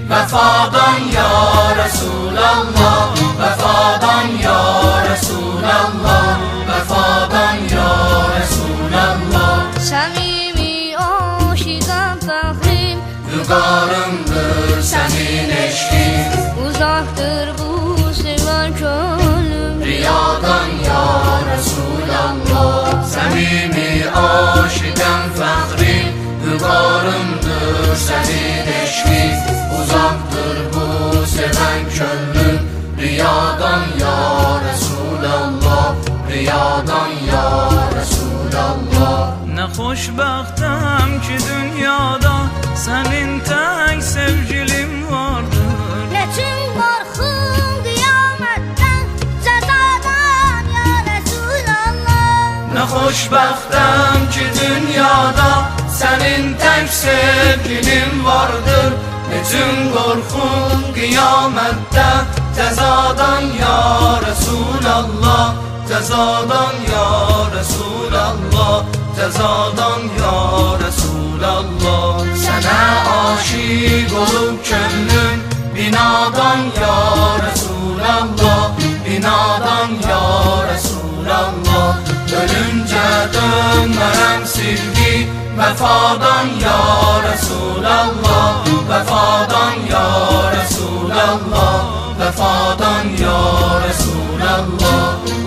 vefadan ya Resulallah, vefadan ya Resulallah, vefadan ya Resulallah. Samimi aşıqam fəxrim, Vüqarımdır senin eşkin, uzaktır bu seven gönlüm. riyadan ya Resulallah. Samimi aşıqam fəxrim, vüqarımdır senin eşkin, uzaktır bu seven gönlüm. Riyadan ya Resulallah, riyadan ya Resulallah. Ne xoşbəxtəm ki dünyada sənin tək sevgilim vardır. Ne tüm korkum kıyametten, cezadan ya Resulallah. Ne xoşbəxtəm ki dünyada senin tek sevgilin vardır. Bütün korkum kıyamette cezadan ya Resulallah, cezadan ya Resulallah, cezadan ya Resulallah. Sana aşık olup könlüm binadan ya Resulallah, binadan ya Resulallah. Ölünce dönmem silgi vefadan ya Resulallah, vefadan ya Resulallah, vefadan ya Resulallah.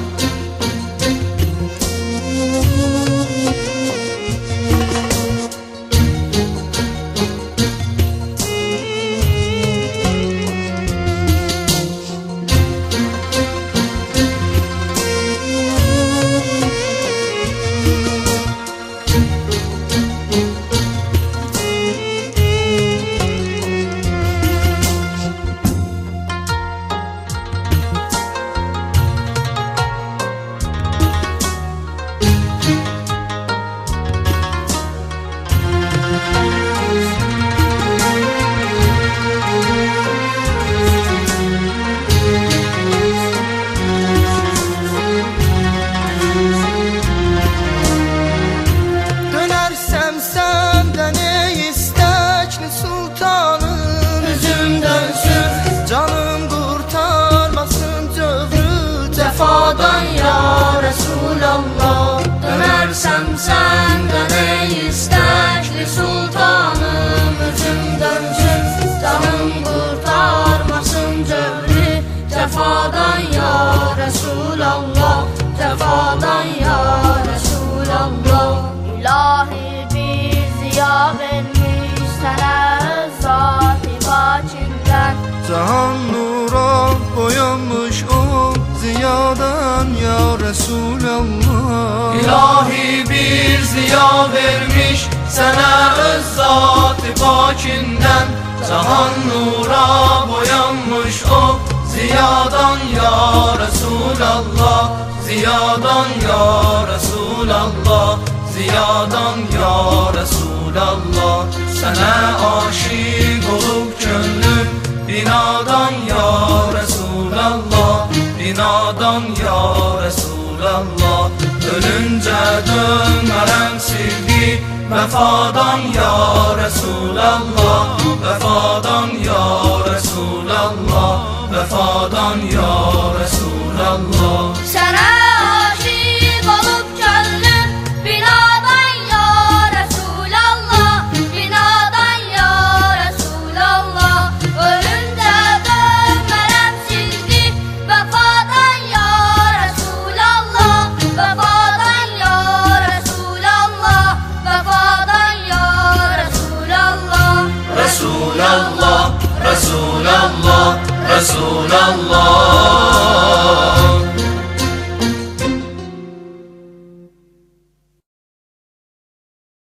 Vefadan ya Resulallah, dönersem senden ey istekli sultanım. Özüm dönsün, canım kurtarmasın cevri. Cefadan ya Resulallah, cefadan ya Resulallah. İlahi bir ziya vermiş sana zat-ı pakinden. Cahan nura boyanmış o ziyadan ya Resulallah. İlahi bir ziya vermiş sana öz zat-ı pakinden. Cahan nura boyanmış o ziyadan ya Resulallah, ziyadan ya Resulallah, ziyadan ya Resulallah. Sana aşık olup gönlüm binadan ya Resulallah, binadan ya Resulallah. Ölünce dönmem silgi vefadan ya Resulallah, vefadan ya Resulallah, vefadan ya